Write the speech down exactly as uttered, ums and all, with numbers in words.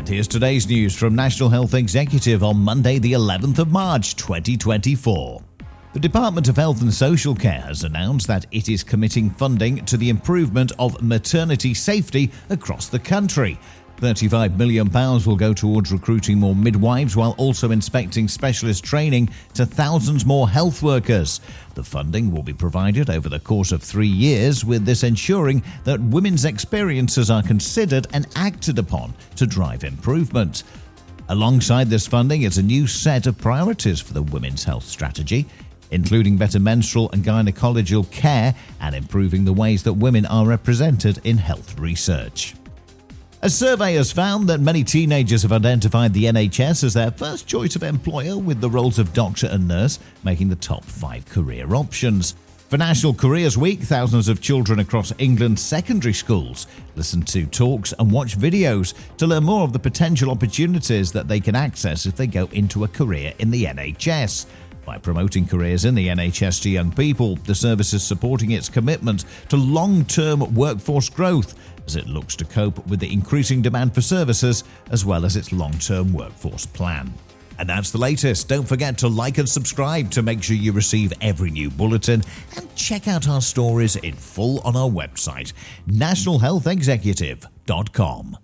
here's today's news from National Health Executive on Monday, the eleventh of March, twenty twenty-four. The Department of Health and Social Care has announced that it is committing funding to the improvement of maternity safety across the country. thirty-five million pounds will go towards recruiting more midwives while also inspecting specialist training to thousands more health workers. The funding will be provided over the course of three years, with this ensuring that women's experiences are considered and acted upon to drive improvement. Alongside this funding is a new set of priorities for the Women's Health Strategy, including better menstrual and gynecological care and improving the ways that women are represented in health research. A survey has found that many teenagers have identified the N H S as their first choice of employer, with the roles of doctor and nurse making the top five career options. For National Careers Week, thousands of children across England's secondary schools listen to talks and watch videos to learn more of the potential opportunities that they can access if they go into a career in the N H S. By promoting careers in the N H S to young people, the service is supporting its commitment to long-term workforce growth as it looks to cope with the increasing demand for services as well as its long-term workforce plan. And that's the latest. Don't forget to like and subscribe to make sure you receive every new bulletin, and check out our stories in full on our website, national health executive dot com.